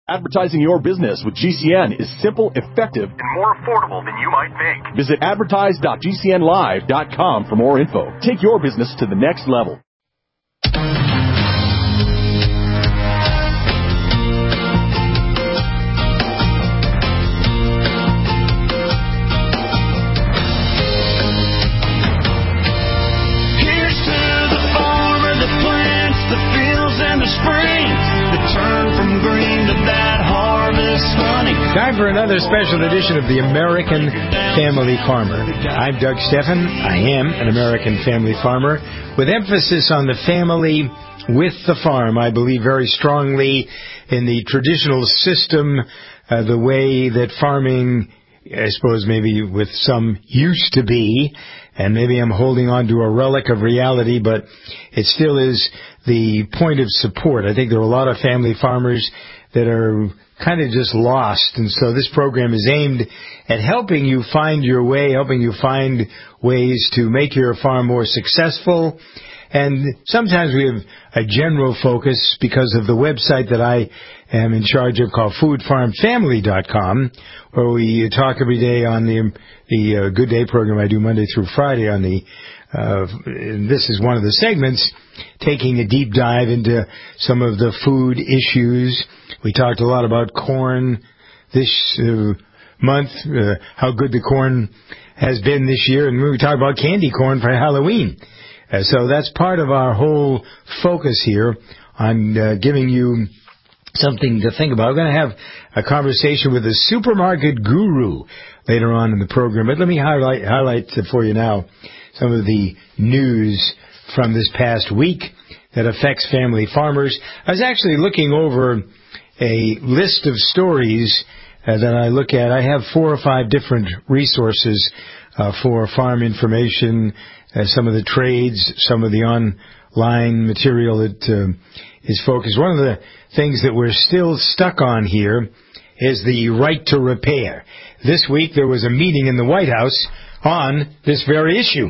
Advertising your business with GCN is simple, effective, and more affordable than you might think. Visit advertise.gcnlive.com for more info. Take your business to the next level. Here's to the farmer that plants the fields and the springs that turn from green to that harvest money. Time for another special edition of the American Family Farmer. I'm Doug Steffen. I am an American family farmer with emphasis on the family with the farm. I believe very strongly in the traditional system, the way that farming, I suppose maybe with some used to be, and maybe I'm holding on to a relic of reality, but it still is the point of support. I think there are a lot of family farmers that are kind of just lost, and so this program is aimed at helping you find your way, helping you find ways to make your farm more successful. And sometimes we have a general focus because of the website that I am in charge of called foodfarmfamily.com, where we talk every day on the Good Day program I do Monday through Friday on the and this is one of the segments, taking a deep dive into some of the food issues. We talked a lot about corn this month, how good the corn has been this year, and we talked about candy corn for Halloween. So that's part of our whole focus here on giving you something to think about. We're going to have a conversation with a supermarket guru later on in the program. But let me highlight for you now some of the news from this past week that affects family farmers. I was actually looking over a list of stories that I look at. I have 4 or 5 different resources for farm information, some of the trades, some of the online material that is focused. One of the things that we're still stuck on here is the right to repair. This week there was a meeting in the White House on this very issue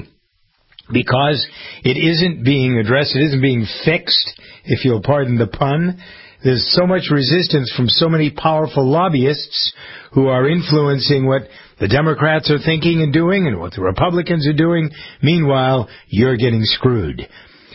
because it isn't being addressed, it isn't being fixed, if you'll pardon the pun. There's so much resistance from so many powerful lobbyists who are influencing what the Democrats are thinking and doing and what the Republicans are doing. Meanwhile, you're getting screwed.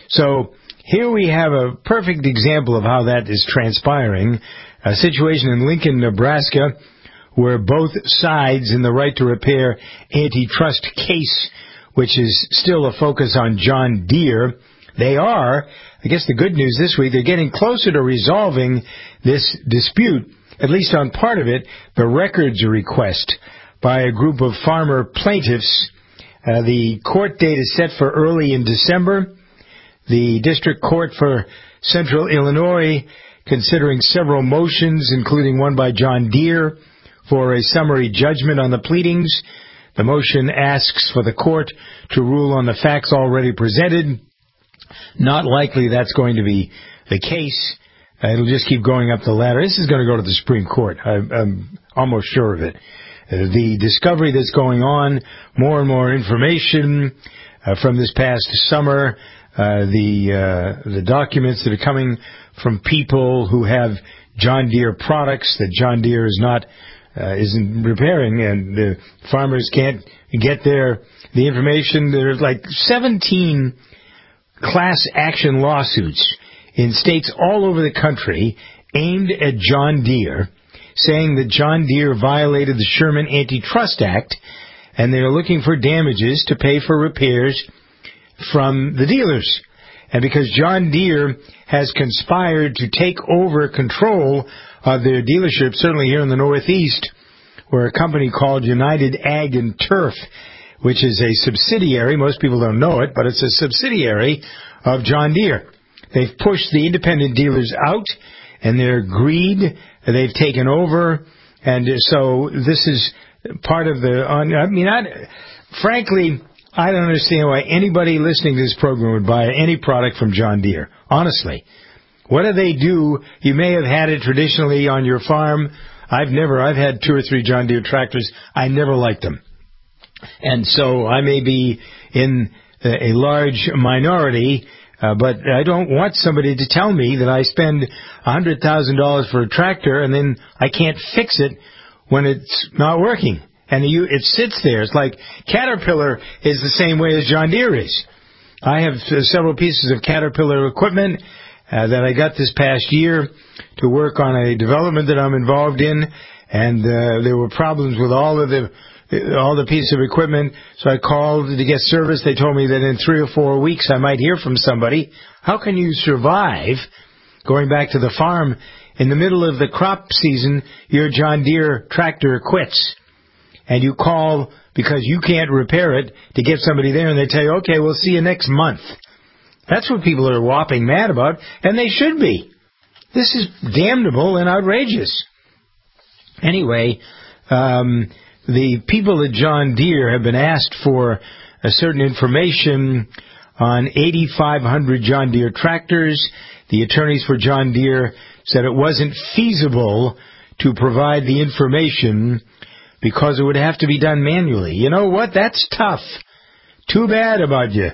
So here we have a perfect example of how that is transpiring. A situation in Lincoln, Nebraska, where both sides in the right to repair antitrust case, which is still a focus on John Deere, they are, I guess the good news this week, they're getting closer to resolving this dispute, at least on part of it, the records request by a group of farmer plaintiffs. The court date is set for early in December. The District Court for Central Illinois considering several motions, including one by John Deere, for a summary judgment on the pleadings. The motion asks for the court to rule on the facts already presented. Not likely that's going to be the case. It'll just keep going up the ladder. This is going to go to the Supreme Court. I'm almost sure of it. The discovery that's going on, more and more information from this past summer, the documents that are coming from people who have John Deere products that John Deere isn't repairing, and the farmers can't get the information. There's like 17 class action lawsuits in states all over the country aimed at John Deere, saying that John Deere violated the Sherman Antitrust Act, and they're looking for damages to pay for repairs from the dealers. And because John Deere has conspired to take over control of their dealership, certainly here in the Northeast, where a company called United Ag and Turf, which is a subsidiary, most people don't know it, but it's a subsidiary of John Deere. They've pushed the independent dealers out, and their greed, they've taken over, and so this is part of frankly, I don't understand why anybody listening to this program would buy any product from John Deere. Honestly. What do they do? You may have had it traditionally on your farm. I've had 2 or 3 John Deere tractors. I never liked them. And so I may be in a large minority But I don't want somebody to tell me that I spend $100,000 for a tractor and then I can't fix it when it's not working. And it sits there. It's like Caterpillar is the same way as John Deere is. I have several pieces of Caterpillar equipment that I got this past year to work on a development that I'm involved in, and there were problems with all the pieces of equipment, so I called to get service. They told me that in 3 or 4 weeks I might hear from somebody. How can you survive going back to the farm in the middle of the crop season? Your John Deere tractor quits, and you call because you can't repair it to get somebody there, and they tell you, okay, we'll see you next month. That's what people are whopping mad about, and they should be. This is damnable and outrageous. Anyway, the people at John Deere have been asked for a certain information on 8,500 John Deere tractors. The attorneys for John Deere said it wasn't feasible to provide the information because it would have to be done manually. You know what? That's tough. Too bad about you.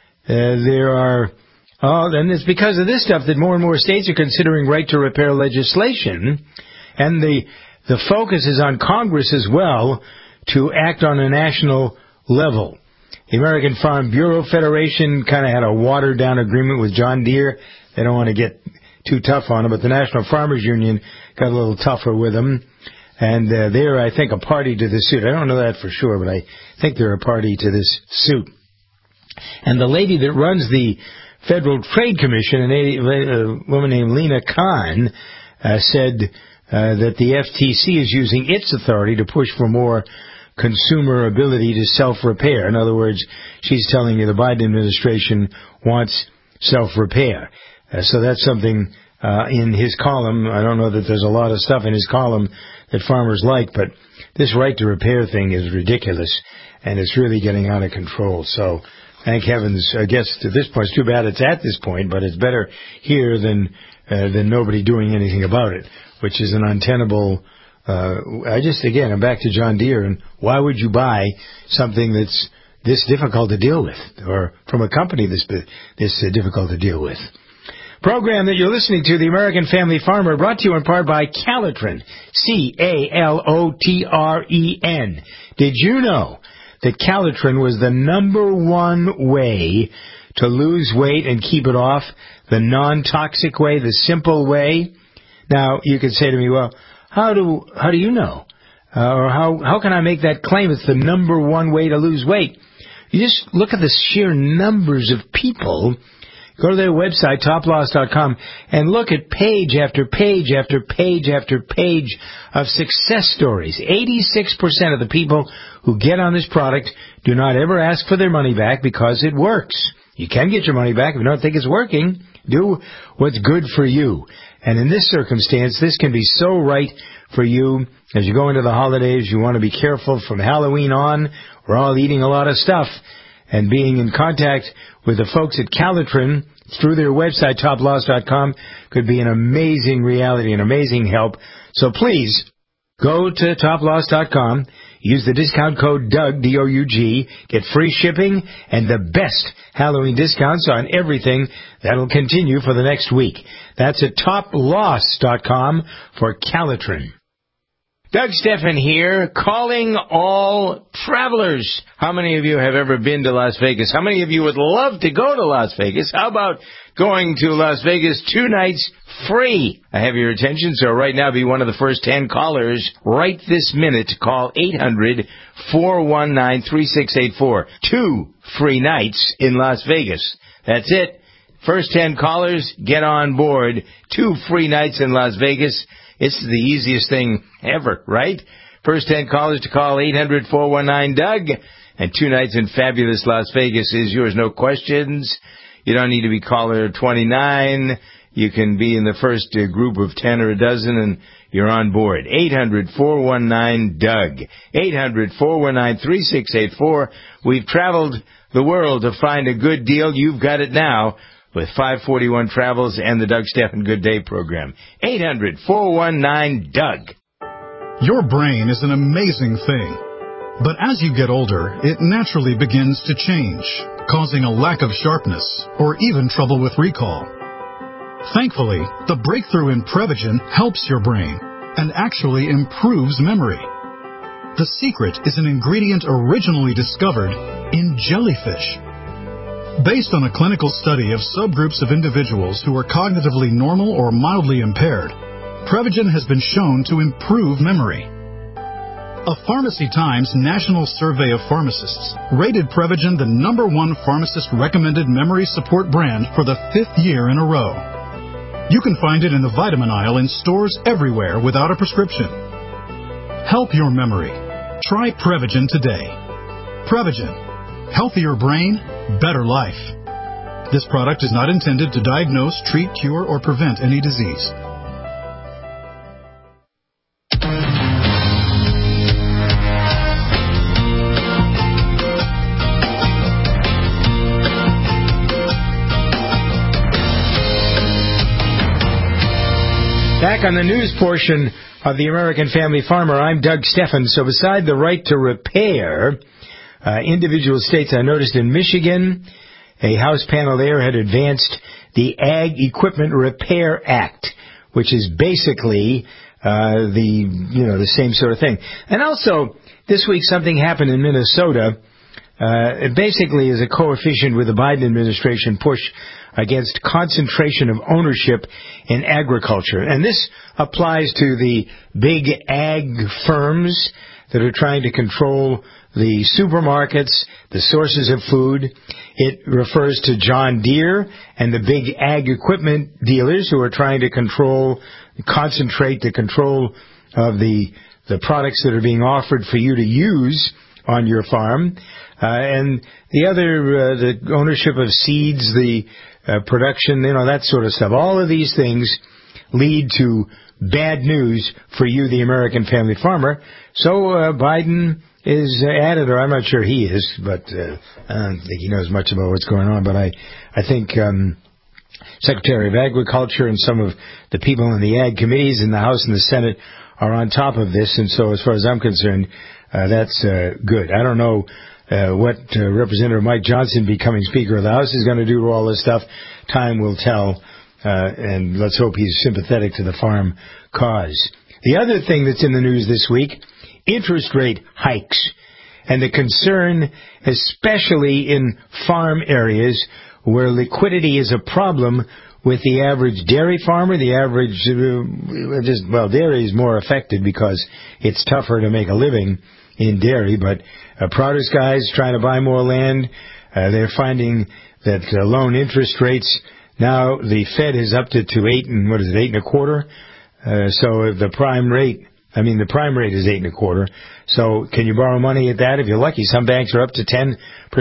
And it's because of this stuff that more and more states are considering right-to-repair legislation, and the focus is on Congress as well to act on a national level. The American Farm Bureau Federation kind of had a watered-down agreement with John Deere. They don't want to get too tough on them, but the National Farmers Union got a little tougher with them. And they're, I think, a party to the suit. I don't know that for sure, but I think they're a party to this suit. And the lady that runs the Federal Trade Commission, a woman named Lena Khan, said that the FTC is using its authority to push for more consumer ability to self-repair. In other words, she's telling you the Biden administration wants self-repair. So that's something in his column. I don't know that there's a lot of stuff in his column that farmers like, but this right-to-repair thing is ridiculous, and it's really getting out of control. So thank heavens, I guess to this point, it's too bad it's at this point, but it's better here than nobody doing anything about it, which is an untenable. I'm back to John Deere, and why would you buy something that's this difficult to deal with, or from a company this difficult to deal with? Program that you're listening to, The American Family Farmer, brought to you in part by Calotren, Calotren. Did you know that Calotren was the number one way to lose weight and keep it off, the non-toxic way, the simple way? Now, you could say to me, well, how do you know? Or how can I make that claim? It's the number one way to lose weight. You just look at the sheer numbers of people. Go to their website, toploss.com, and look at page after page after page after page of success stories. 86% of the people who get on this product do not ever ask for their money back because it works. You can get your money back if you don't think it's working. Do what's good for you. And in this circumstance, this can be so right for you. As you go into the holidays, you want to be careful from Halloween on. We're all eating a lot of stuff. And being in contact with the folks at Calotren through their website, toploss.com, could be an amazing reality, an amazing help. So please, go to toploss.com, use the discount code DOUG, D-O-U-G, get free shipping and the best Halloween discounts on everything. That'll continue for the next week. That's at toploss.com for Calotren. Doug Stephan here, calling all travelers. How many of you have ever been to Las Vegas? How many of you would love to go to Las Vegas? How about going to Las Vegas 2 nights free? I have your attention, so right now be one of the first 10 callers right this minute. Call 800-419-3684. 2 free nights in Las Vegas. That's it. First 10 callers, get on board. 2 free nights in Las Vegas. It's the easiest thing ever, right? First 10 callers to call 800-419-DOUG. And 2 nights in fabulous Las Vegas is yours, no questions. You don't need to be caller 29. You can be in the first group of 10 or a dozen, and you're on board. 800-419-DOUG. 800-419-3684. We've traveled the world to find a good deal. You've got it now with 541 Travels and the Doug Stephan Good Day program. 800-419-DOUG. Your brain is an amazing thing. But as you get older, it naturally begins to change, causing a lack of sharpness or even trouble with recall. Thankfully, the breakthrough in Prevagen helps your brain and actually improves memory. The secret is an ingredient originally discovered in jellyfish. Based on a clinical study of subgroups of individuals who are cognitively normal or mildly impaired, Prevagen has been shown to improve memory. A Pharmacy Times National Survey of Pharmacists rated Prevagen the #1 pharmacist-recommended memory support brand for the 5th year in a row. You can find it in the vitamin aisle in stores everywhere without a prescription. Help your memory. Try Prevagen today. Prevagen. Healthier brain, better life. This product is not intended to diagnose, treat, cure, or prevent any disease. Back on the news portion of the American Family Farmer, I'm Doug Steffen. So beside the right to repair, individual states, I noticed in Michigan, a House panel there had advanced the Ag Equipment Repair Act, which is basically the same sort of thing. And also, this week something happened in Minnesota. It basically is a coefficient with the Biden administration push against concentration of ownership in agriculture. And this applies to the big ag firms that are trying to control the supermarkets, the sources of food. It refers to John Deere and the big ag equipment dealers who are trying to concentrate the control of the products that are being offered for you to use on your farm. And the other, the ownership of seeds, the production, that sort of stuff. All of these things lead to bad news for you, the American family farmer. So Biden is at it, or I'm not sure he is, but I don't think he knows much about what's going on. But I think Secretary of Agriculture and some of the people in the ag committees in the House and the Senate are on top of this. And so as far as I'm concerned, that's good. I don't know what Representative Mike Johnson, becoming Speaker of the House, is going to do to all this stuff. Time will tell, and let's hope he's sympathetic to the farm cause. The other thing that's in the news this week, interest rate hikes, and the concern, especially in farm areas where liquidity is a problem with the average dairy farmer. The average, dairy is more affected because it's tougher to make a living in dairy, but produce guys trying to buy more land, they're finding that loan interest rates, now the Fed has upped it to 8.25%. So the prime rate is 8.25%. So can you borrow money at that? If you're lucky, some banks are up to 10%,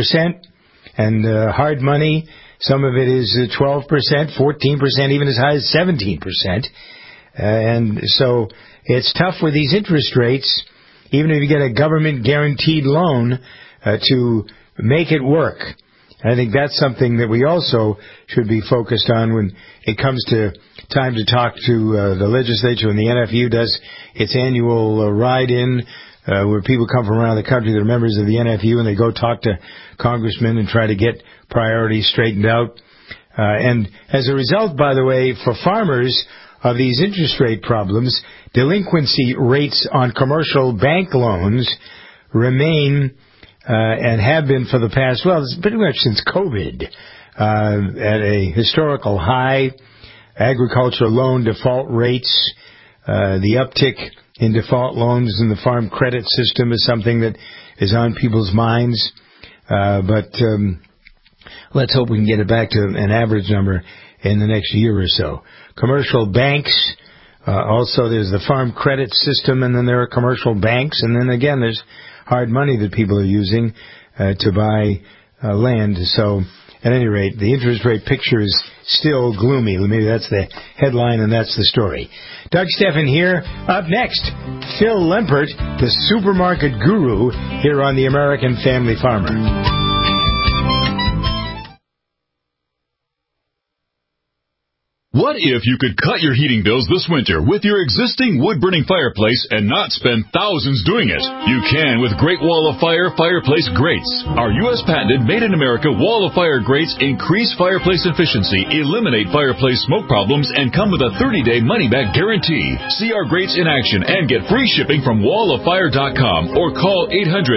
and hard money, some of it is 12%, 14%, even as high as 17%. And so it's tough with these interest rates, even if you get a government-guaranteed loan, to make it work. I think that's something that we also should be focused on when it comes to time to talk to the legislature when the NFU does its annual ride-in, where people come from around the country that are members of the NFU, and they go talk to congressmen and try to get priorities straightened out. And as a result, by the way, for farmers of these interest rate problems, delinquency rates on commercial bank loans remain and have been for the past, pretty much since COVID, at a historical high. Agriculture loan default rates, the uptick in default loans in the farm credit system is something that is on people's minds. But let's hope we can get it back to an average number in the next year or so. Commercial banks, also there's the farm credit system, and then there are commercial banks, and then again there's hard money that people are using to buy land. So at any rate, the interest rate picture is still gloomy. Maybe that's the headline and that's the story. Doug Steffen here. Up next, Phil Lempert, the supermarket guru, here on the American Family Farmer. What if you could cut your heating bills this winter with your existing wood-burning fireplace and not spend thousands doing it? You can with Great Wall of Fire fireplace grates. Our U.S. patented made-in-America Wall of Fire grates increase fireplace efficiency, eliminate fireplace smoke problems, and come with a 30-day money-back guarantee. See our grates in action and get free shipping from walloffire.com or call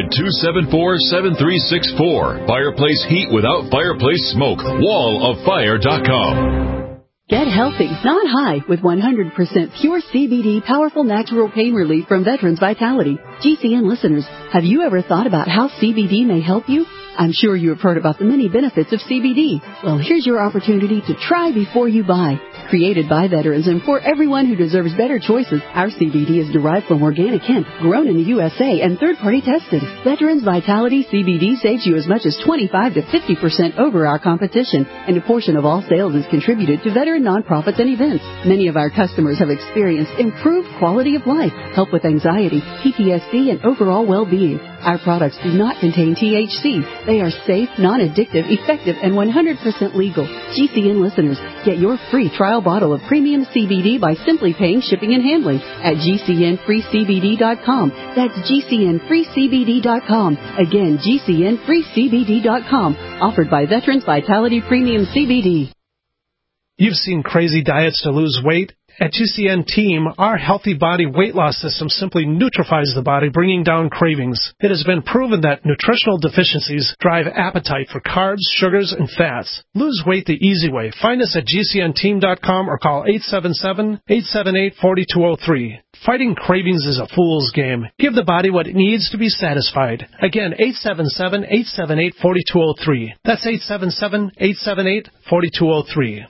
800-274-7364. Fireplace heat without fireplace smoke. walloffire.com. Get healthy, not high, with 100% pure CBD powerful natural pain relief from Veterans Vitality. GCN listeners, have you ever thought about how CBD may help you? I'm sure you have heard about the many benefits of CBD. Well, here's your opportunity to try before you buy. Created by veterans and for everyone who deserves better choices, our CBD is derived from organic hemp, grown in the USA, and third-party tested. Veterans Vitality CBD saves you as much as 25 to 50% over our competition, and a portion of all sales is contributed to veteran nonprofits and events. Many of our customers have experienced improved quality of life, help with anxiety, PTSD, and overall well-being. Our products do not contain THC. They are safe, non-addictive, effective, and 100% legal. GCN listeners, get your free trial bottle of premium CBD by simply paying shipping and handling at GCNFreeCBD.com. That's GCNFreeCBD.com. Again, GCNFreeCBD.com. Offered by Veterans Vitality Premium CBD. You've seen crazy diets to lose weight. At GCN Team, our healthy body weight loss system simply neutralizes the body, bringing down cravings. It has been proven that nutritional deficiencies drive appetite for carbs, sugars, and fats. Lose weight the easy way. Find us at GCNteam.com or call 877-878-4203. Fighting cravings is a fool's game. Give the body what it needs to be satisfied. Again, 877-878-4203. That's 877-878-4203.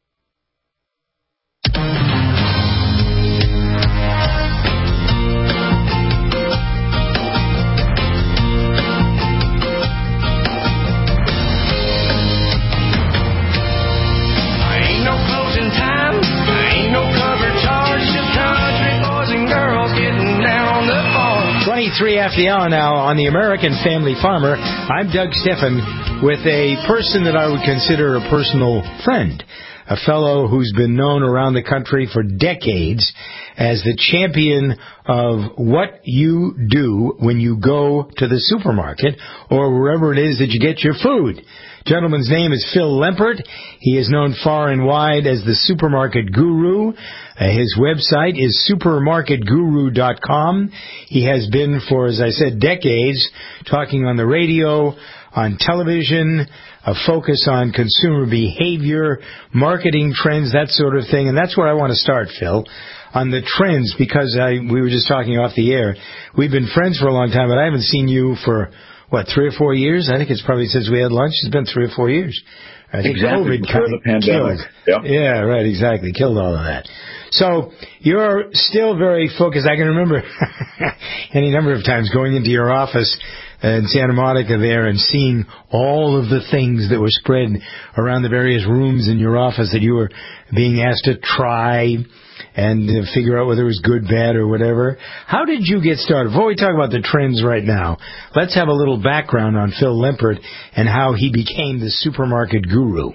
Ain't no closing time, ain't no cover charge, just country boys and girls getting down on the farm. 23 after the hour now on the American Family Farmer. I'm Doug Steffen with a person that I would consider a personal friend. A fellow who's been known around the country for decades as the champion of what you do when you go to the supermarket or wherever it is that you get your food. Gentleman's name is Phil Lempert. He is known far and wide as the Supermarket Guru. His website is supermarketguru.com. He has been for, as I said, decades, talking on the radio, on television, a focus on consumer behavior, marketing trends, that sort of thing. And that's where I want to start, Phil, on the trends, because we were just talking off the air. We've been friends for a long time, but I haven't seen you for, 3 or 4 years? I think it's probably since we had lunch. It's been 3 or 4 years. I think exactly, COVID before the pandemic. Yeah, right, exactly. Killed all of that. So you're still very focused. I can remember any number of times going into your office in Santa Monica there and seeing all of the things that were spread around the various rooms in your office that you were being asked to try and figure out whether it was good, bad, or whatever. How did you get started? Before we talk about the trends right now, let's have a little background on Phil Lempert and how he became the Supermarket Guru.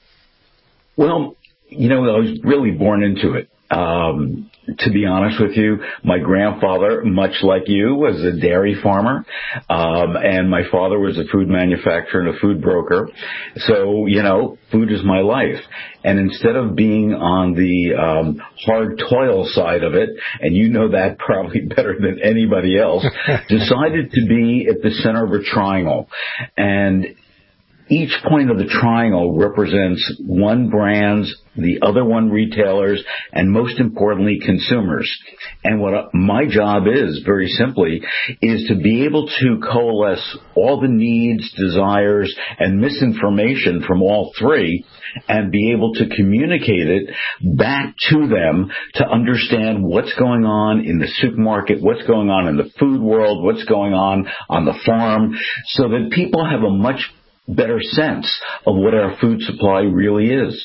Well, I was really born into it. To be honest with you, my grandfather, much like you, was a dairy farmer, and my father was a food manufacturer and a food broker. So, food is my life. And instead of being on the hard toil side of it, and you know that probably better than anybody else, decided to be at the center of a triangle. And each point of the triangle represents one brand's, the other one retailers, and most importantly, consumers. And what my job is, very simply, is to be able to coalesce all the needs, desires, and misinformation from all three and be able to communicate it back to them to understand what's going on in the supermarket, what's going on in the food world, what's going on the farm, so that people have a much better sense of what our food supply really is.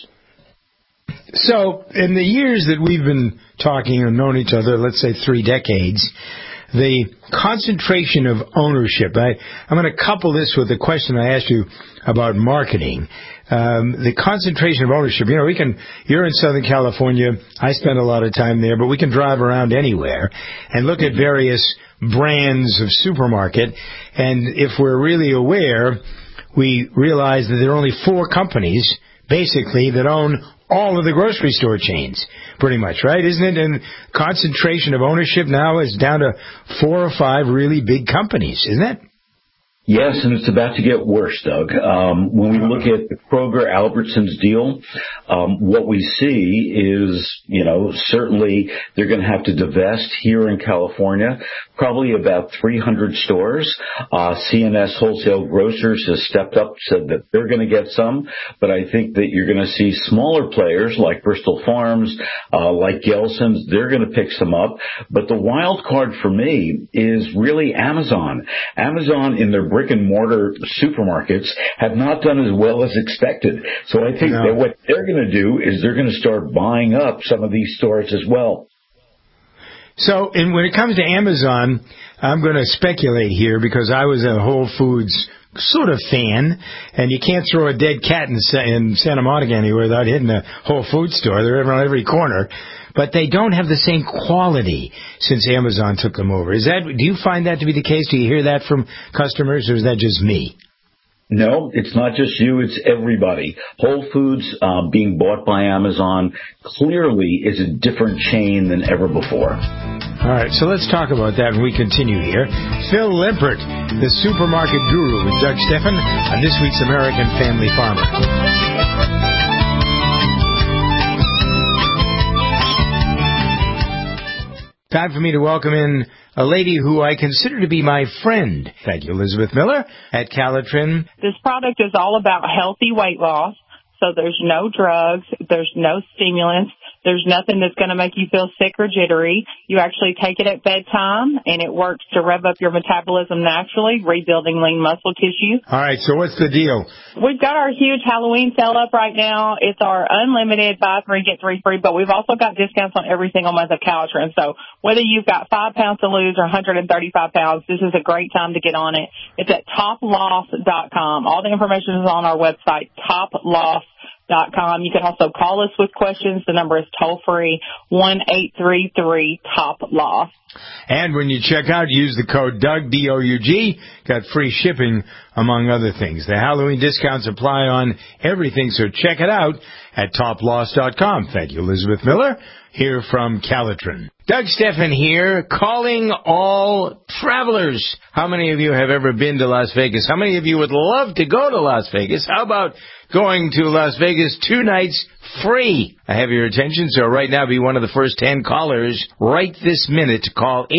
So, in the years that we've been talking and known each other, let's say 3 decades, the concentration of ownership, I'm going to couple this with the question I asked you about marketing. the concentration of ownership. You're in Southern California. I spend a lot of time there, but we can drive around anywhere and look at various brands of supermarket. And if we're really aware, we realize that there are only 4 companies, basically, that own all of the grocery store chains, pretty much, right? Isn't it? And concentration of ownership now is down to 4 or 5 really big companies, isn't it? Yes, and it's about to get worse, Doug. When we look at the Kroger-Albertsons deal, what we see is, certainly they're going to have to divest here in California, probably about 300 stores. C&S Wholesale Grocers has stepped up, said that they're going to get some, but I think that you're going to see smaller players like Bristol Farms, like Gelson's, they're going to pick some up. But the wild card for me is really Amazon. Amazon in their brick-and-mortar supermarkets have not done as well as expected. So I think that what they're going to do is they're going to start buying up some of these stores as well. So when it comes to Amazon, I'm going to speculate here because I was a Whole Foods sort of fan, and you can't throw a dead cat in Santa Monica anywhere without hitting a Whole Foods store. They're on every corner. But they don't have the same quality since Amazon took them over. Do you find that to be the case? Do you hear that from customers, or is that just me? No, it's not just you, it's everybody. Whole Foods being bought by Amazon clearly is a different chain than ever before. All right, so let's talk about that when we continue here. Phil Limpert, the supermarket guru, with Doug Stephan on this week's American Family Farmer. Time for me to welcome in a lady who I consider to be my friend. Thank you, Elizabeth Miller at Calitrin. This product is all about healthy weight loss, so there's no drugs, there's no stimulants, there's nothing that's going to make you feel sick or jittery. You actually take it at bedtime, and it works to rev up your metabolism naturally, rebuilding lean muscle tissue. All right, so what's the deal? We've got our huge Halloween sale up right now. It's our unlimited buy 3, get 3 free, but we've also got discounts on every single month of Calitrin. So whether you've got 5 pounds to lose or 135 pounds, this is a great time to get on it. It's at toploss.com. All the information is on our website, toploss.com. You can also call us with questions. The number is toll-free, 1-833-TOP-LOSS. And when you check out, use the code Doug, D-O-U-G. Got free shipping, among other things. The Halloween discounts apply on everything, so check it out at toploss.com. Thank you, Elizabeth Miller, here from Calitrin. Doug Stephan here, calling all travelers. How many of you have ever been to Las Vegas? How many of you would love to go to Las Vegas? How about going to Las Vegas 2 nights free? I have your attention, so right now be one of the first 10 callers right this minute to call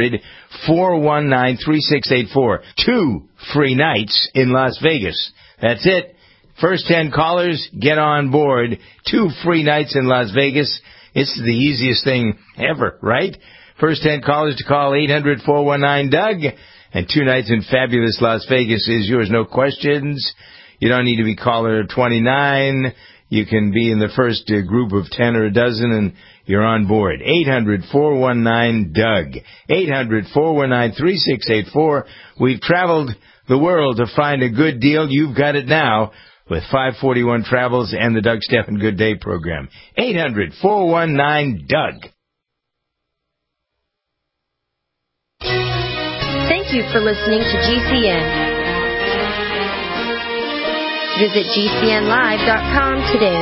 800-419-3684. 2 free nights in Las Vegas. That's it. First 10 callers, get on board. 2 free nights in Las Vegas. It's the easiest thing ever, right? First 10 callers to call 800-419-DOUG. And 2 nights in fabulous Las Vegas is yours, no questions. You don't need to be caller 29. You can be in the first group of 10 or a dozen, and you're on board. 800-419-DOUG. 800-419-3684. We've traveled the world to find a good deal. You've got it now with 541 Travels and the Doug Stephan Good Day program. 800-419-DOUG. Thank you for listening to GCN. Visit GCNlive.com today.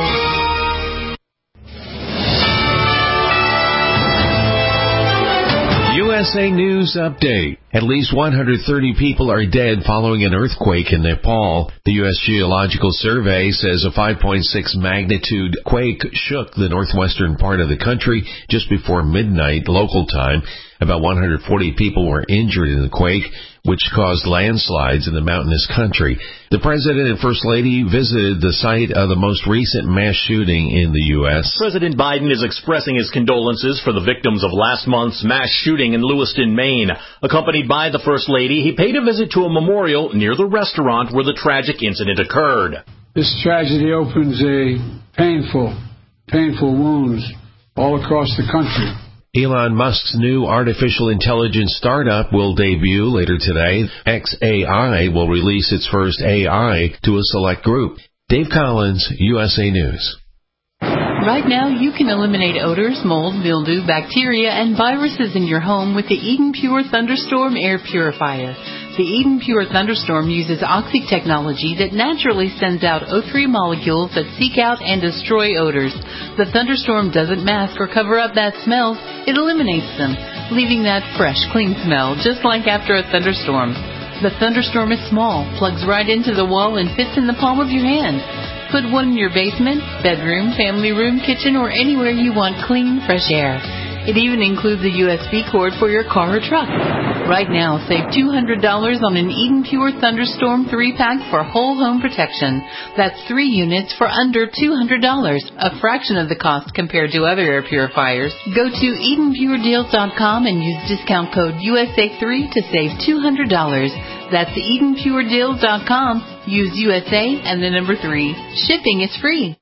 USA News Update. At least 130 people are dead following an earthquake in Nepal. The U.S. Geological Survey says a 5.6 magnitude quake shook the northwestern part of the country just before midnight local time. About 140 people were injured in the quake, which caused landslides in the mountainous country. The President and First Lady visited the site of the most recent mass shooting in the U.S. President Biden is expressing his condolences for the victims of last month's mass shooting in Lewiston, Maine. Accompanied by the First Lady, he paid a visit to a memorial near the restaurant where the tragic incident occurred. This tragedy opens a painful wounds all across the country. Elon Musk's new artificial intelligence startup will debut later today. xAI will release its first AI to a select group. Dave Collins, USA News. Right now, you can eliminate odors, mold, mildew, bacteria, and viruses in your home with the Eden Pure Thunderstorm Air Purifier. The Eden Pure Thunderstorm uses Oxy technology that naturally sends out O3 molecules that seek out and destroy odors. The Thunderstorm doesn't mask or cover up bad smells, it eliminates them, leaving that fresh, clean smell, just like after a thunderstorm. The Thunderstorm is small, plugs right into the wall, and fits in the palm of your hand. Put one in your basement, bedroom, family room, kitchen, or anywhere you want clean, fresh air. It even includes a USB cord for your car or truck. Right now, save $200 on an Eden Pure Thunderstorm 3-pack for whole home protection. That's 3 units for under $200, a fraction of the cost compared to other air purifiers. Go to EdenPureDeals.com and use discount code USA3 to save $200. That's EdenPureDeals.com. Use USA and the number 3. Shipping is free.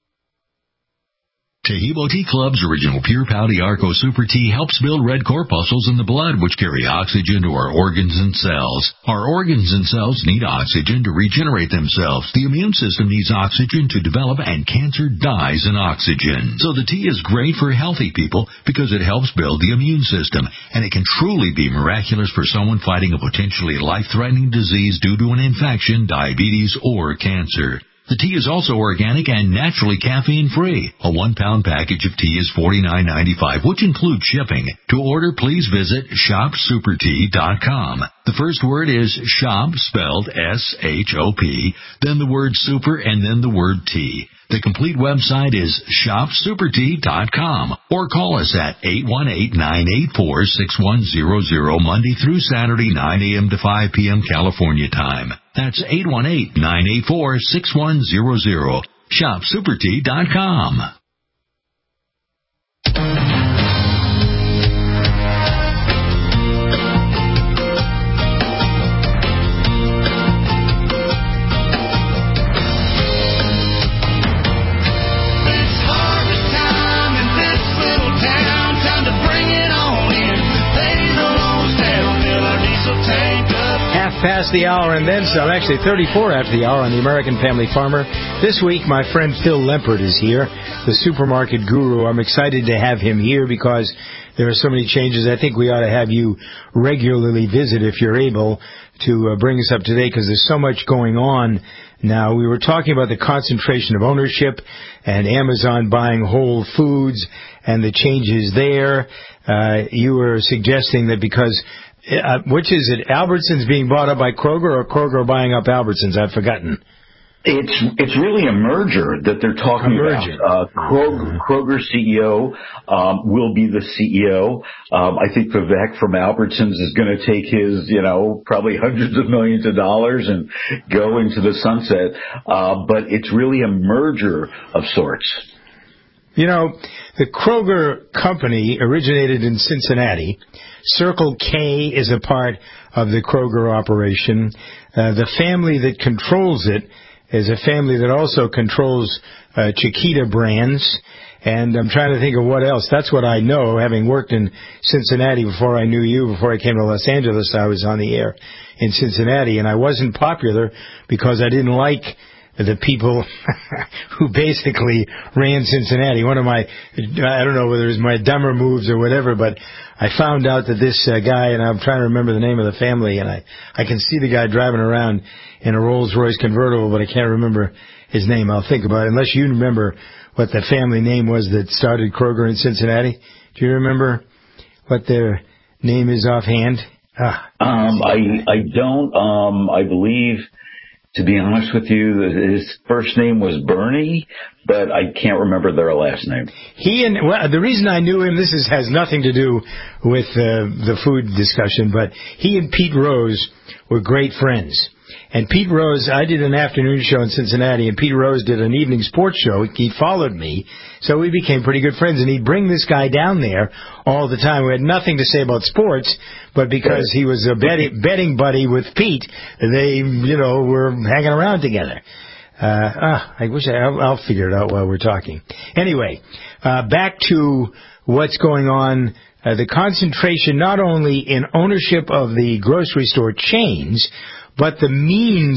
Taheebo Tea Club's original Pure Pau Arco Super Tea helps build red corpuscles in the blood, which carry oxygen to our organs and cells. Our organs and cells need oxygen to regenerate themselves. The immune system needs oxygen to develop, and cancer dies in oxygen. So the tea is great for healthy people because it helps build the immune system, and it can truly be miraculous for someone fighting a potentially life-threatening disease due to an infection, diabetes, or cancer. The tea is also organic and naturally caffeine-free. A 1-pound package of tea is $49.95, which includes shipping. To order, please visit shopsupertea.com. The first word is shop, spelled S-H-O-P, then the word super, and then the word tea. The complete website is shopsupertea.com, or call us at 818-984-6100 Monday through Saturday, 9 a.m. to 5 p.m. California time. That's 818-984-6100. shopsupertea.com. Past the hour and then some, actually 34 after the hour on the American Family Farmer. This week, my friend Phil Lempert is here, the supermarket guru. I'm excited to have him here because there are so many changes. I think we ought to have you regularly visit if you're able to bring us up to date because there's so much going on now. We were talking about the concentration of ownership and Amazon buying Whole Foods and the changes there. You were suggesting that because which is it? Albertsons being bought up by Kroger, or Kroger buying up Albertsons? I've forgotten. It's really a merger that they're talking about. Kroger CEO will be the CEO. I think Vivek from Albertsons is going to take his, probably hundreds of millions of dollars and go into the sunset. But it's really a merger of sorts. The Kroger company originated in Cincinnati. Circle K is a part of the Kroger operation. The family that controls it is a family that also controls Chiquita brands. And I'm trying to think of what else. That's what I know, having worked in Cincinnati before I knew you. Before I came to Los Angeles, I was on the air in Cincinnati. And I wasn't popular because I didn't like the people who basically ran Cincinnati. One of my, I don't know whether it was my dumber moves or whatever, but I found out that this guy, and I'm trying to remember the name of the family, and I can see the guy driving around in a Rolls-Royce convertible, but I can't remember his name. I'll think about it, unless you remember what the family name was that started Kroger in Cincinnati. Do you remember what their name is offhand? I don't. I believe, to be honest with you, his first name was Bernie, but I can't remember their last name. The reason I knew him, has nothing to do with the food discussion, but he and Pete Rose were great friends. And Pete Rose, I did an afternoon show in Cincinnati, and Pete Rose did an evening sports show. He followed me, so we became pretty good friends. And he'd bring this guy down there all the time. We had nothing to say about sports, but because he was a betting buddy with Pete, they, were hanging around together. I wish I'll figure it out while we're talking. Anyway, back to what's going on. The concentration not only in ownership of the grocery store chains, but the means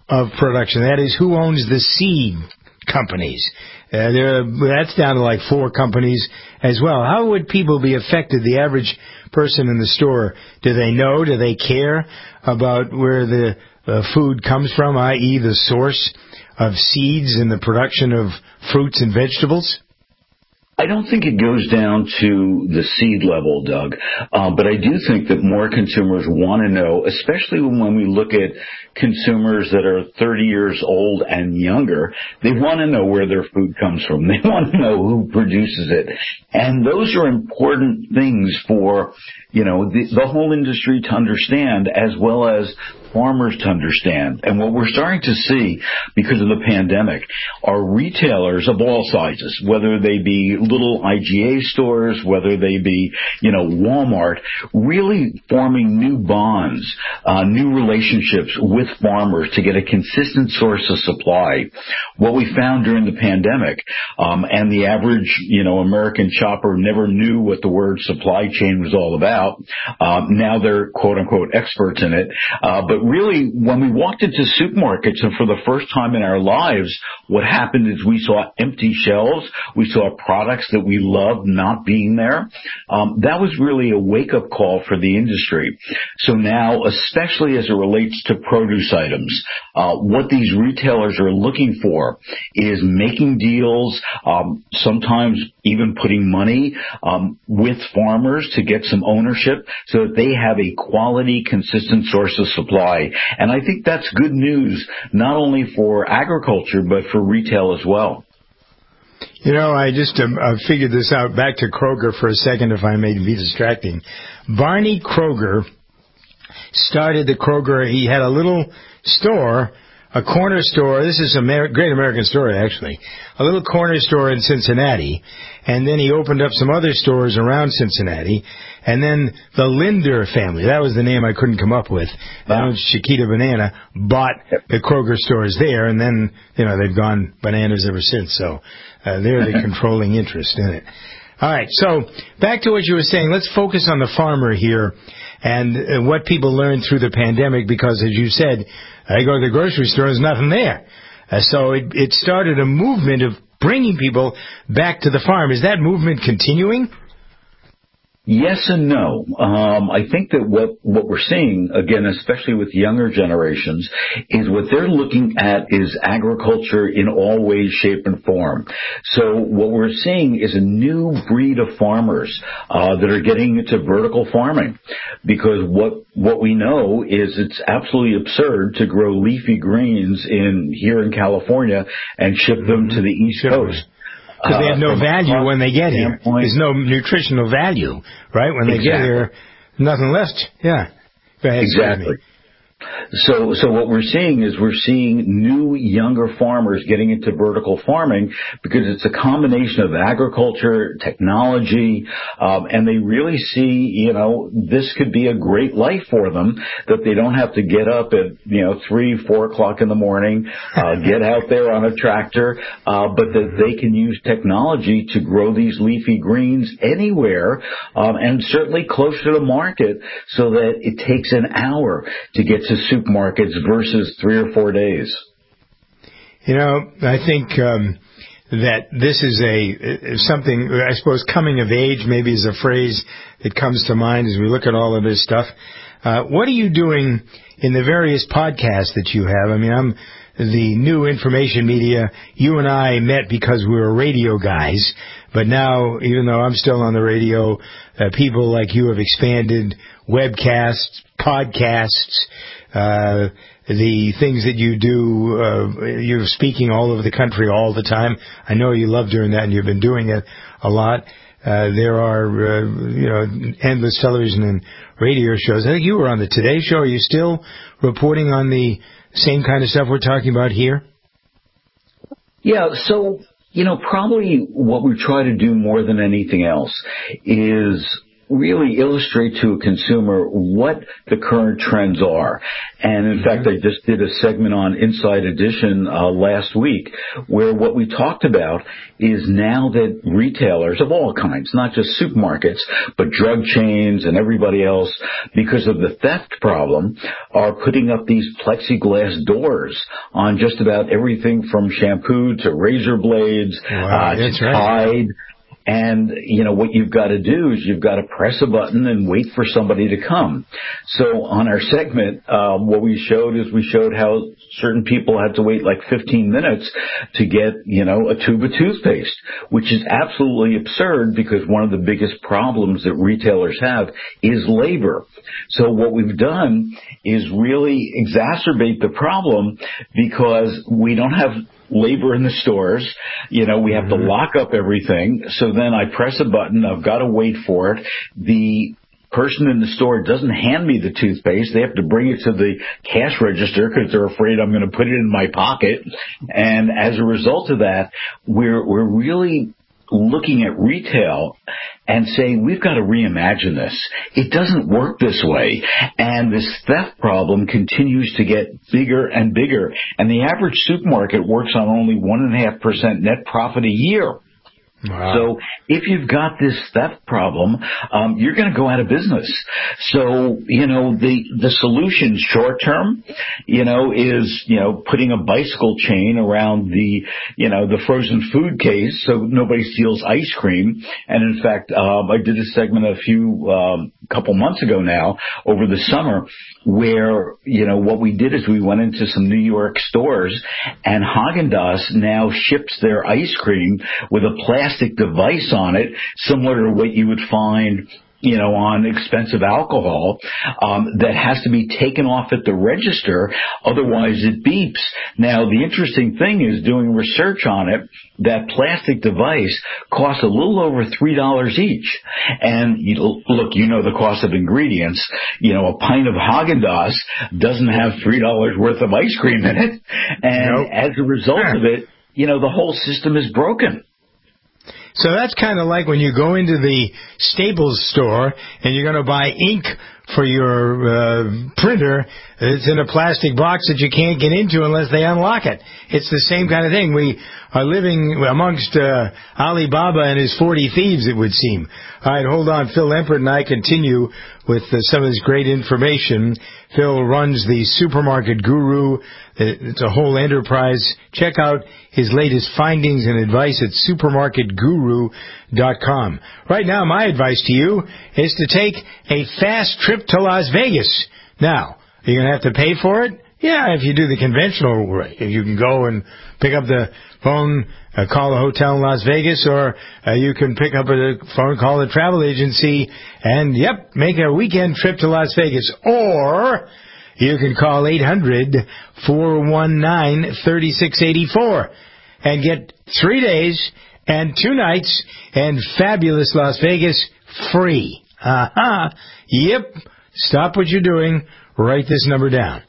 of production? That is, who owns the seed companies? That's down to like 4 companies as well. How would people be affected, the average person in the store? Do they know? Do they care about where the food comes from, i.e. the source of seeds and the production of fruits and vegetables? I don't think it goes down to the seed level, Doug, but I do think that more consumers want to know, especially when we look at consumers that are 30 years old and younger. They want to know where their food comes from. They want to know who produces it. And those are important things for, the whole industry to understand, as well as farmers to understand. And what we're starting to see because of the pandemic are retailers of all sizes, whether they be little IGA stores, whether they be, Walmart, really forming new bonds, new relationships with farmers to get a consistent source of supply. What we found during the pandemic, and the average, American shopper never knew what the word supply chain was all about. Now they're quote unquote experts in it. But really, when we walked into supermarkets and for the first time in our lives, what happened is we saw empty shelves. We saw products that we loved not being there. That was really a wake-up call for the industry. So now, especially as it relates to produce items, what these retailers are looking for is making deals, sometimes even putting money with farmers to get some ownership so that they have a quality, consistent source of supply. And I think that's good news, not only for agriculture, but for retail as well. I just figured this out. Back to Kroger for a second, if I may be distracting. Barney Kroger started the Kroger. He had a little store, a corner store. This is a great American story, actually. A little corner store in Cincinnati. And then he opened up some other stores around Cincinnati. And then the Linder family, that was the name I couldn't come up with. Chiquita Banana bought the Kroger stores there. And then, they've gone bananas ever since. So they're the controlling interest in it. All right. So back to what you were saying. Let's focus on the farmer here and what people learned through the pandemic, because, as you said, I go to the grocery store, there's nothing there. So it started a movement of bringing people back to the farm. Is that movement continuing? Yes and no. I think that what we're seeing, again, especially with younger generations, is what they're looking at is agriculture in all ways, shape, and form. So what we're seeing is a new breed of farmers that are getting into vertical farming, because what we know is it's absolutely absurd to grow leafy greens here in California and ship them to the East Coast. Because they have no value when they get here. There's no nutritional value, right? When they get here, nothing left. Yeah. Go ahead. Exactly. So what we're seeing is new, younger farmers getting into vertical farming because it's a combination of agriculture, technology, and they really see, this could be a great life for them, that they don't have to get up at, 3, 4 o'clock in the morning, get out there on a tractor, but that they can use technology to grow these leafy greens anywhere, and certainly closer to market, so that it takes an hour to get to supermarkets versus 3 or 4 days. I think that this is something, I suppose, coming of age maybe is a phrase that comes to mind as we look at all of this stuff. What are you doing in the various podcasts that you have? I mean, I'm the new information media. You and I met because we were radio guys, but now, even though I'm still on the radio, people like you have expanded webcasts, podcasts, the things that you do. You're speaking all over the country all the time. I know you love doing that, and you've been doing it a lot. There are, endless television and radio shows. I think you were on the Today Show. Are you still reporting on the same kind of stuff we're talking about here? Yeah, so, probably what we try to do more than anything else is really illustrate to a consumer what the current trends are. And in fact, I just did a segment on Inside Edition last week where what we talked about is now that retailers of all kinds, not just supermarkets, but drug chains and everybody else, because of the theft problem, are putting up these plexiglass doors on just about everything from shampoo to razor blades to Tide. And, what you've got to do is you've got to press a button and wait for somebody to come. So on our segment, what we showed how certain people had to wait like 15 minutes to get, a tube of toothpaste, which is absolutely absurd because one of the biggest problems that retailers have is labor. So what we've done is really exacerbate the problem because we don't have labor in the stores. We have to lock up everything. So then I press a button. I've got to wait for it. The person in the store doesn't hand me the toothpaste. They have to bring it to the cash register because they're afraid I'm going to put it in my pocket. And as a result of that, we're really looking at retail and saying, we've got to reimagine this. It doesn't work this way. And this theft problem continues to get bigger and bigger. And the average supermarket works on only 1.5% net profit a year. Wow. So if you've got this theft problem, you're going to go out of business. So, the solution short term, is, putting a bicycle chain around the frozen food case so nobody steals ice cream. And in fact, I did a segment couple months ago now over the summer where, what we did is we went into some New York stores and Haagen-Dazs now ships their ice cream with a plastic device on it, similar to what you would find, on expensive alcohol, that has to be taken off at the register, otherwise it beeps. Now, the interesting thing is doing research on it, that plastic device costs a little over $3 each. And look, the cost of ingredients. A pint of Haagen-Dazs doesn't have $3 worth of ice cream in it. And as a result of it, the whole system is broken. So that's kind of like when you go into the Staples store and you're going to buy ink for your printer. It's in a plastic box that you can't get into unless they unlock it. It's the same kind of thing. We are living amongst Alibaba and his 40 thieves, it would seem. All right, hold on. Phil Lempert and I continue with some of this great information. Phil runs the Supermarket Guru. It's a whole enterprise. Check out his latest findings and advice at supermarketguru.com. Right now, my advice to you is to take a fast trip to Las Vegas. Now, are you going to have to pay for it? Yeah, if you do the conventional way. If you can go and pick up the phone, call a hotel in Las Vegas, or you can pick up a phone, call a travel agency, and, make a weekend trip to Las Vegas. Or you can call 800-419-3684 and get 3 days and 2 nights and fabulous Las Vegas free. Yep. Stop what you're doing. Write this number down.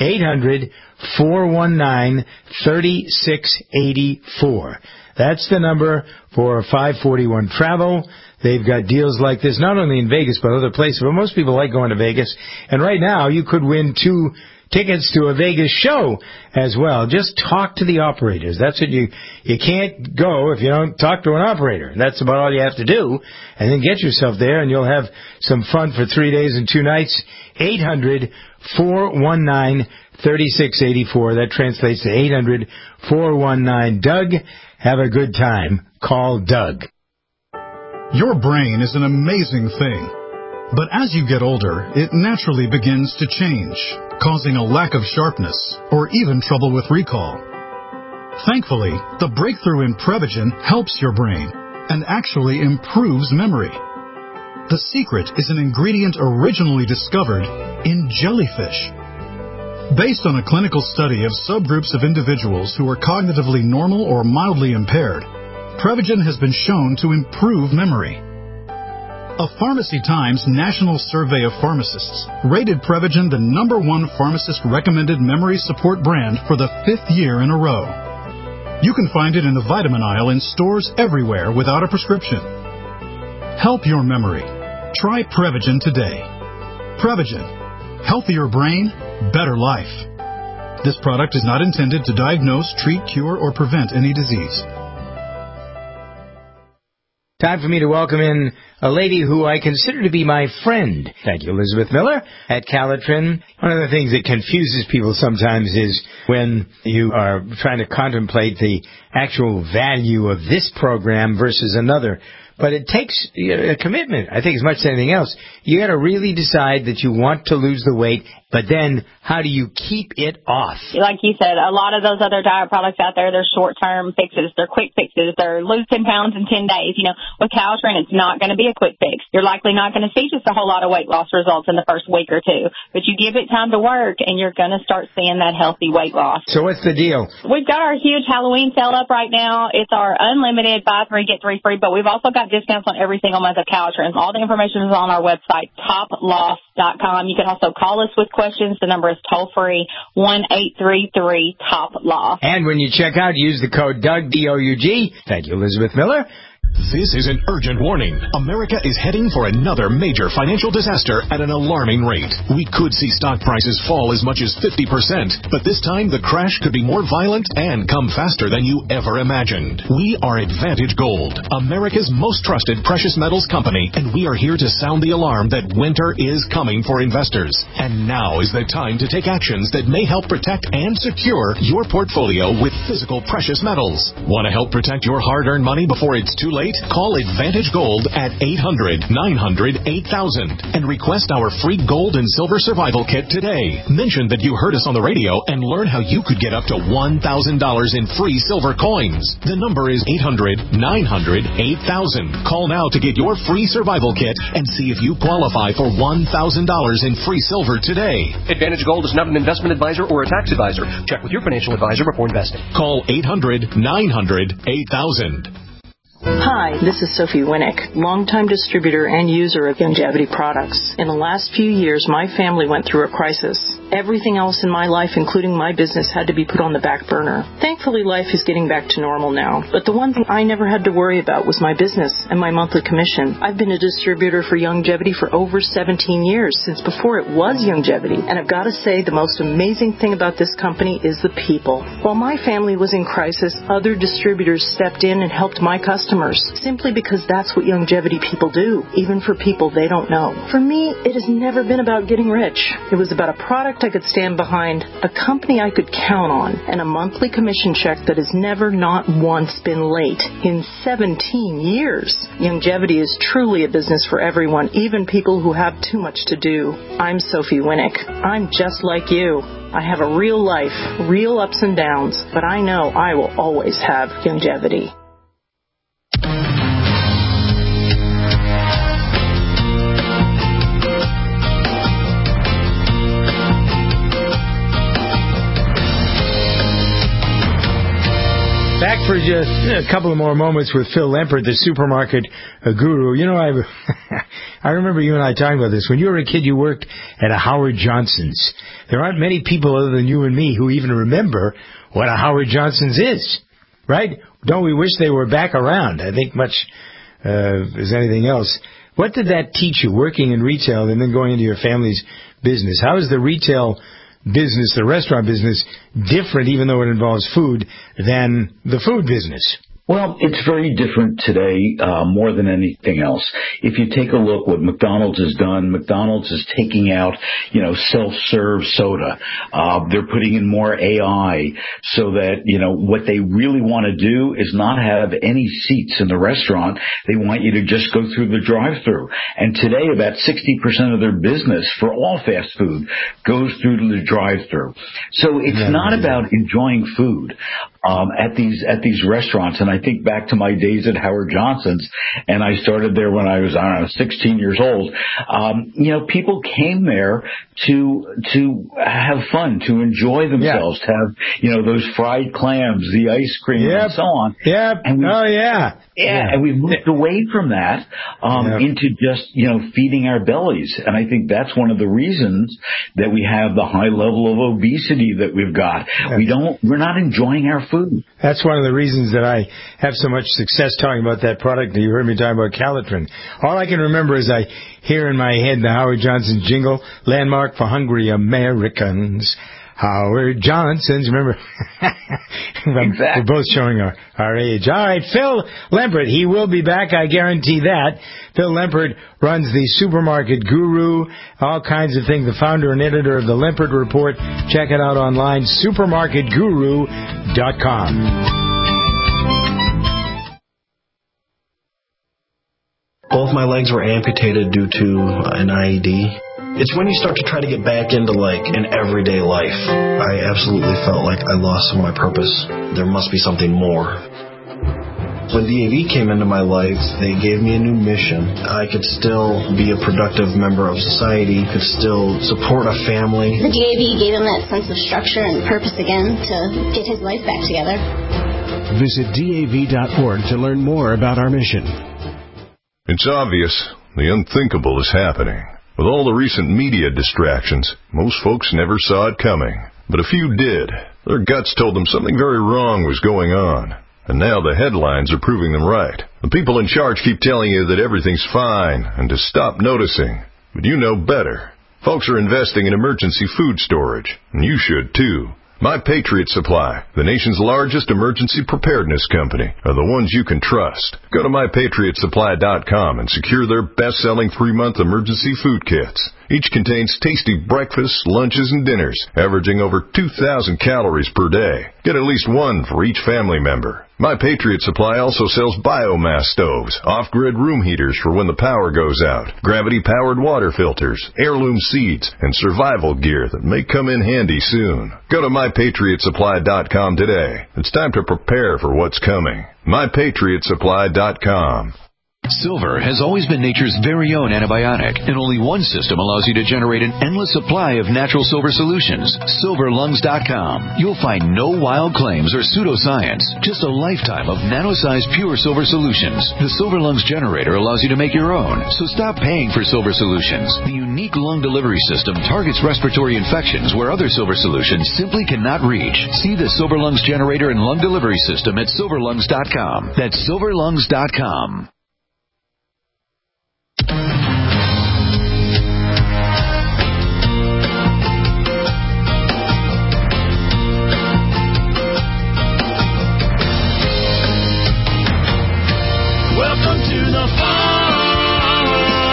800-419-3684. That's the number for 541 Travel. They've got deals like this not only in Vegas but other places. But most people like going to Vegas. And right now you could win 2 tickets to a Vegas show as well. Just talk to the operators. That's what you can't go if you don't talk to an operator. That's about all you have to do. And then get yourself there and you'll have some fun for 3 days and 2 nights. 800-419-3684. That translates to 800-419-DOUG. Have a good time. Call Doug. Your brain is an amazing thing. But as you get older, it naturally begins to change, causing a lack of sharpness or even trouble with recall. Thankfully, the breakthrough in Prevagen helps your brain and actually improves memory. The secret is an ingredient originally discovered in jellyfish. Based on a clinical study of subgroups of individuals who are cognitively normal or mildly impaired, Prevagen has been shown to improve memory. A Pharmacy Times National Survey of Pharmacists rated Prevagen the #1 pharmacist-recommended memory support brand for the 5th year in a row. You can find it in the vitamin aisle in stores everywhere without a prescription. Help your memory. Try Prevagen today. Prevagen. Healthier brain, better life. This product is not intended to diagnose, treat, cure, or prevent any disease. Time for me to welcome in a lady who I consider to be my friend. Thank you, Elizabeth Miller at Calitrin. One of the things that confuses people sometimes is when you are trying to contemplate the actual value of this program versus another. But it takes a commitment, I think, as much as anything else. You got to really decide that you want to lose the weight, but then how do you keep it off? Like you said, a lot of those other diet products out there, they're short-term fixes, they're quick fixes, they're lose 10 pounds in 10 days. You know, with Calitrin, it's not going to be a quick fix. You're likely not going to see just a whole lot of weight loss results in the first week or two, but you give it time to work, and you're going to start seeing that healthy weight loss. So what's the deal? We've got our huge Halloween sale up right now. It's our unlimited buy 3, get 3 free, but we've also got discounts on every single month of Calitrin. All the information is on our website, toploss.com. You can also call us with questions. The number is toll-free, 1-833-TOP-LOSS. And when you check out, use the code DOUG, D-O-U-G. Thank you, Elizabeth Miller. This is an urgent warning. America is heading for another major financial disaster at an alarming rate. We could see stock prices fall as much as 50%, but this time the crash could be more violent and come faster than you ever imagined. We are Advantage Gold, America's most trusted precious metals company, and we are here to sound the alarm that winter is coming for investors. And now is the time to take actions that may help protect and secure your portfolio with physical precious metals. Want to help protect your hard-earned money before it's too late? Call Advantage Gold at 800-900-8000 and request our free gold and silver survival kit today. Mention that you heard us on the radio and learn how you could get up to $1,000 in free silver coins. The number is 800-900-8000. Call now to get your free survival kit and see if you qualify for $1,000 in free silver today. Advantage Gold is not an investment advisor or a tax advisor. Check with your financial advisor before investing. Call 800-900-8000. Hi, this is Sophie Winnick, longtime distributor and user of Youngevity products. In the last few years, my family went through a crisis. Everything else in my life, including my business, had to be put on the back burner. Thankfully, life is getting back to normal now. But the one thing I never had to worry about was my business and my monthly commission. I've been a distributor for Youngevity for over 17 years, since before it was Youngevity. And I've got to say, the most amazing thing about this company is the people. While my family was in crisis, other distributors stepped in and helped my customers, simply because that's what Youngevity people do, even for people they don't know. For me, it has never been about getting rich. It was about a product I could stand behind, a company I could count on, and a monthly commission check that has never, not once, been late in 17 years. Youngevity is truly a business for everyone, even people who have too much to do. I'm Sophie Winnick. I'm just like you. I have a real life, real ups and downs, but I know I will always have Youngevity. Back for just a couple of more moments with Phil Lempert, the supermarket guru. You know, I remember you and I talking about this. When you were a kid, you worked at a Howard Johnson's. There aren't many people other than you and me who even remember what a Howard Johnson's is, right? Don't we wish they were back around? I think much as anything else. What did that teach you, working in retail and then going into your family's business? How is the retail business, the restaurant business, different, even though it involves food, than the food business? Well, it's very different today, more than anything else. If you take a look what McDonald's has done, McDonald's is taking out, self-serve soda. They're putting in more AI so that, what they really want to do is not have any seats in the restaurant. They want you to just go through the drive-thru. And today, about 60% of their business for all fast food goes through the drive-thru. So it's not about enjoying food at these restaurants. And I think back to my days at Howard Johnson's, and I started there when I was, 16 years old. People came there to have fun, to enjoy themselves, to have, those fried clams, the ice cream, and so on. Yep. And and we've moved away from that into just, feeding our bellies. And I think that's one of the reasons that we have the high level of obesity that we've got. We're not enjoying our food. That's one of the reasons that I have so much success talking about that product. You heard me talking about Calitrin. All I can remember is I hear in my head the Howard Johnson jingle, landmark for hungry Americans. Howard Johnson's, remember? Exactly. We're both showing our age. All right, Phil Lempert, he will be back, I guarantee that. Phil Lempert runs the Supermarket Guru, all kinds of things, the founder and editor of the Lempert Report. Check it out online, supermarketguru.com. Both my legs were amputated due to an IED. It's when you start to try to get back into, like, an everyday life. I absolutely felt like I lost some of my purpose. There must be something more. When DAV came into my life, they gave me a new mission. I could still be a productive member of society, could still support a family. The DAV gave him that sense of structure and purpose again to get his life back together. Visit DAV.org to learn more about our mission. It's obvious the unthinkable is happening. With all the recent media distractions, most folks never saw it coming. But a few did. Their guts told them something very wrong was going on. And now the headlines are proving them right. The people in charge keep telling you that everything's fine and to stop noticing. But you know better. Folks are investing in emergency food storage, and you should too. My Patriot Supply, the nation's largest emergency preparedness company, are the ones you can trust. Go to MyPatriotSupply.com and secure their best-selling 3-month emergency food kits. Each contains tasty breakfasts, lunches, and dinners, averaging over 2,000 calories per day. Get at least one for each family member. My Patriot Supply also sells biomass stoves, off-grid room heaters for when the power goes out, gravity-powered water filters, heirloom seeds, and survival gear that may come in handy soon. Go to MyPatriotSupply.com today. It's time to prepare for what's coming. MyPatriotSupply.com. Silver has always been nature's very own antibiotic, and only one system allows you to generate an endless supply of natural silver solutions. SilverLungs.com. You'll find no wild claims or pseudoscience, just a lifetime of nano-sized pure silver solutions. The Silver Lungs generator allows you to make your own, so stop paying for silver solutions. The unique lung delivery system targets respiratory infections where other silver solutions simply cannot reach. See the Silver Lungs generator and lung delivery system at SilverLungs.com. That's SilverLungs.com. Welcome to the farm,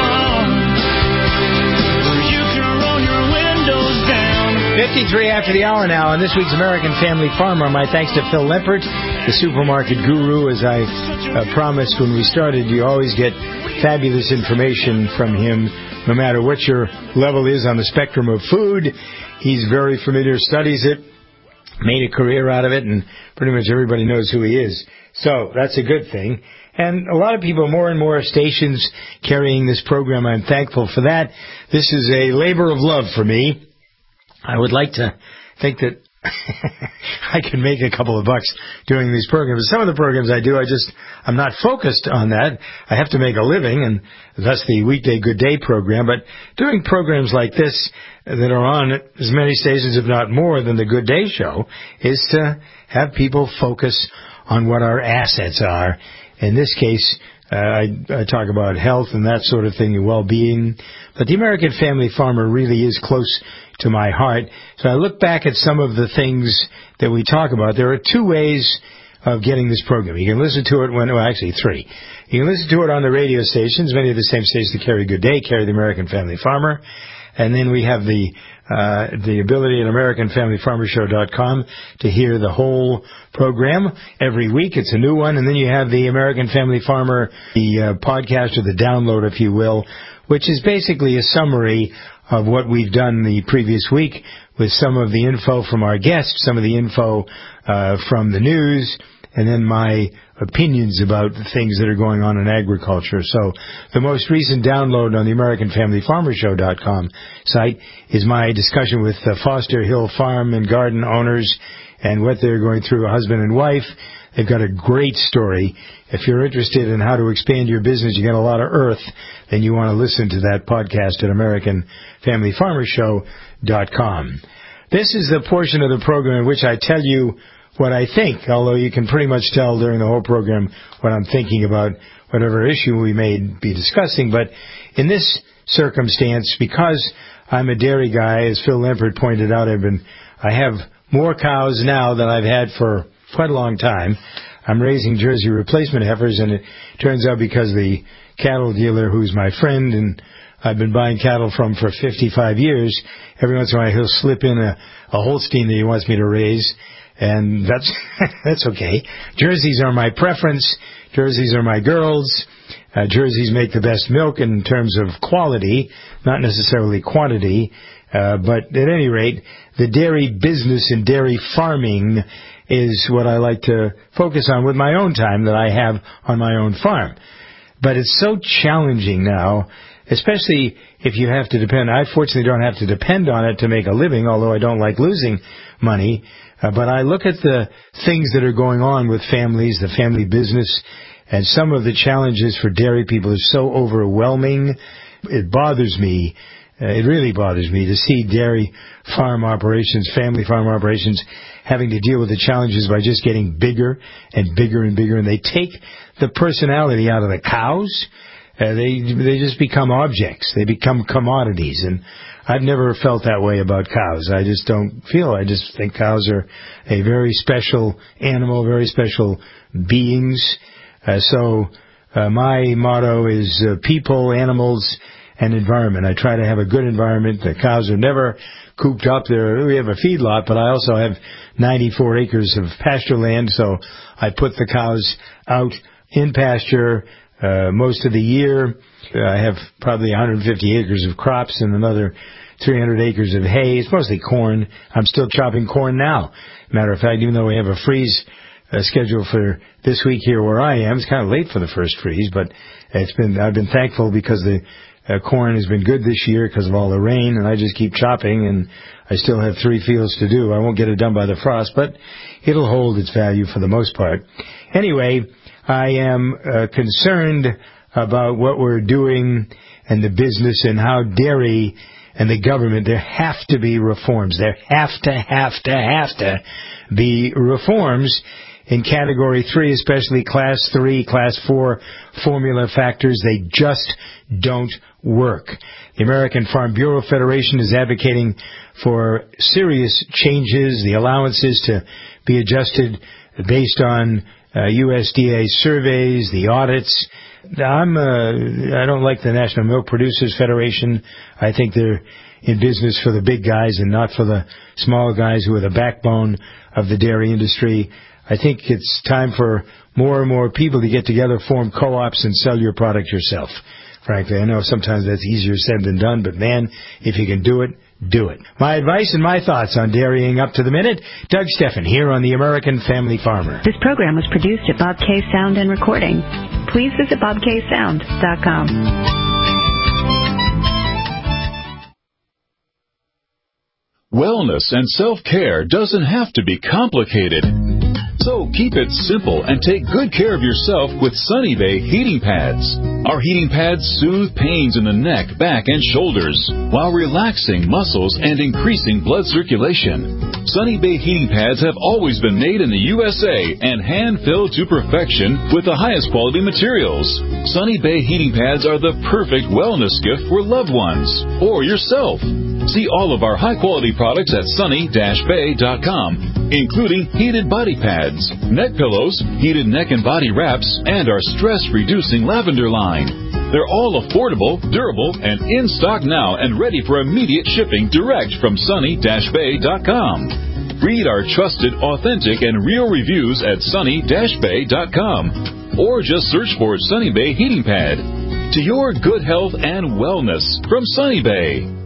where you can roll your windows down. 53 after the hour now, and this week's American Family Farmer. My thanks to Phil Lempert, the Supermarket Guru. As I promised when we started, you always get fabulous information from him, no matter what your level is on the spectrum of food. He's very familiar, studies it, made a career out of it, and pretty much everybody knows who he is. So that's a good thing. And a lot of people, more and more stations carrying this program. I'm thankful for that. This is a labor of love for me. I would like to think that I can make a couple of bucks doing these programs. Some of the programs I do, I'm not focused on that. I have to make a living, and that's the Weekday Good Day program. But doing programs like this that are on as many stations, if not more, than the Good Day show, is to have people focus on what our assets are. In this case, I talk about health and that sort of thing, and well-being. But the American Family Farmer really is close to my heart. So I look back at some of the things that we talk about. There are 2 ways of getting this program. You can listen to it actually 3. You can listen to it on the radio stations. Many of the same stations that carry Good Day carry the American Family Farmer. And then we have the ability at AmericanFamilyFarmerShow.com to hear the whole program every week. It's a new one. And then you have the American Family Farmer, the podcast or the download, if you will, which is basically a summary of what we've done the previous week with some of the info from our guests, some of the info from the news, and then my opinions about the things that are going on in agriculture. So the most recent download on the AmericanFamilyFarmerShow.com site is my discussion with Foster Hill Farm and Garden owners and what they're going through, a husband and wife. They've got a great story. If you're interested in how to expand your business, you got a lot of earth, then you want to listen to that podcast at AmericanFamilyFarmerShow.com. This is the portion of the program in which I tell you what I think, although you can pretty much tell during the whole program what I'm thinking about whatever issue we may be discussing. But in this circumstance, because I'm a dairy guy, as Phil Lampert pointed out, I have more cows now than I've had for quite a long time. I'm raising Jersey replacement heifers, and it turns out because the cattle dealer who's my friend and I've been buying cattle from for 55 years, every once in a while he'll slip in a Holstein that he wants me to raise, and that's okay. Jerseys are my preference. Jerseys are my girls. Jerseys make the best milk in terms of quality, not necessarily quantity. But at any rate, the dairy business and dairy farming is what I like to focus on with my own time that I have on my own farm. But it's so challenging now, especially if you have to depend. I fortunately don't have to depend on it to make a living, although I don't like losing money. But I look at the things that are going on with families, the family business, and some of the challenges for dairy people is so overwhelming. It bothers me. It really bothers me to see dairy farm operations, family farm operations, having to deal with the challenges by just getting bigger and bigger and bigger. And they take the personality out of the cows. They just become objects. They become commodities. And I've never felt that way about cows. I just don't feel. I just think cows are a very special animal, very special beings. So my motto is people, animals, and environment. I try to have a good environment. The cows are never cooped up there. We have a feedlot, but I also have 94 acres of pasture land, so I put the cows out in pasture most of the year. I have probably 150 acres of crops and another 300 acres of hay. It's mostly corn. I'm still chopping corn now. Matter of fact, even though we have a freeze scheduled for this week here where I am, it's kind of late for the first freeze, but I've been thankful because the corn has been good this year because of all the rain, and I just keep chopping, and I still have 3 fields to do. I won't get it done by the frost, but it'll hold its value for the most part. Anyway, I am concerned about what we're doing and the business and how dairy and the government, there have to be reforms. There have to be reforms in Category 3, especially Class 3, Class 4 formula factors. They just don't work. The American Farm Bureau Federation is advocating for serious changes, the allowances to be adjusted based on USDA surveys, the audits. I don't like the National Milk Producers Federation. I think they're in business for the big guys and not for the small guys who are the backbone of the dairy industry. I think it's time for more and more people to get together, form co-ops, and sell your product yourself. Frankly, I know sometimes that's easier said than done, but man, if you can do it, do it. My advice and my thoughts on dairying up to the minute, Doug Steffen here on the American Family Farmer. This program was produced at Bob K Sound and Recording. Please visit bobksound.com. Wellness and self-care doesn't have to be complicated. So keep it simple and take good care of yourself with Sunny Bay heating pads. Our heating pads soothe pains in the neck, back, and shoulders while relaxing muscles and increasing blood circulation. Sunny Bay heating pads have always been made in the USA and hand-filled to perfection with the highest quality materials. Sunny Bay heating pads are the perfect wellness gift for loved ones or yourself. See all of our high-quality products at sunny-bay.com, including heated body pads, neck pillows, heated neck and body wraps, and our stress-reducing lavender line. They're all affordable, durable, and in stock now and ready for immediate shipping direct from sunny-bay.com. Read our trusted, authentic, and real reviews at sunny-bay.com, or just search for Sunny Bay Heating Pad. To your good health and wellness from Sunny Bay.